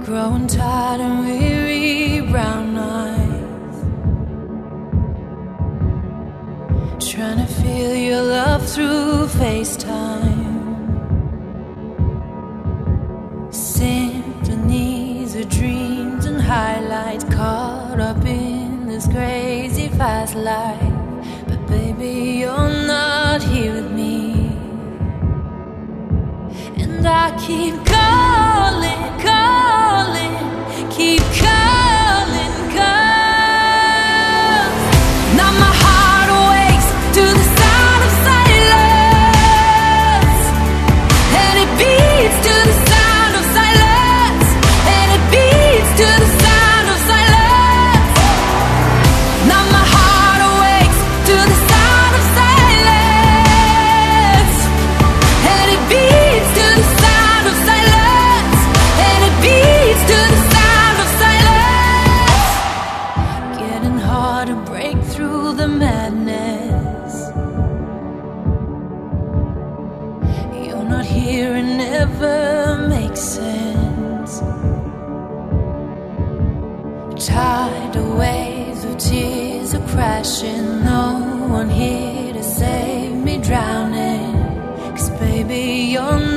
growing tired and weary, brown eyes, trying to feel your love through FaceTime. Symphonies of dreams and highlights, caught up in this crazy fast life. But baby, you're not here with me, and I keep calling, calling, keep calling, 'cause now my heart awakes to the sound of silence, and it beats to the sound of silence, and it beats to the sound of silence. Now my heart awakes to the sound of silence, and it beats to the sound of silence, and it beats to the sound of silence. Getting hard to break through the madness. You're not here, it never makes sense. Tidal waves of tears are crashing, no one here to save me drowning. 'Cause baby, you're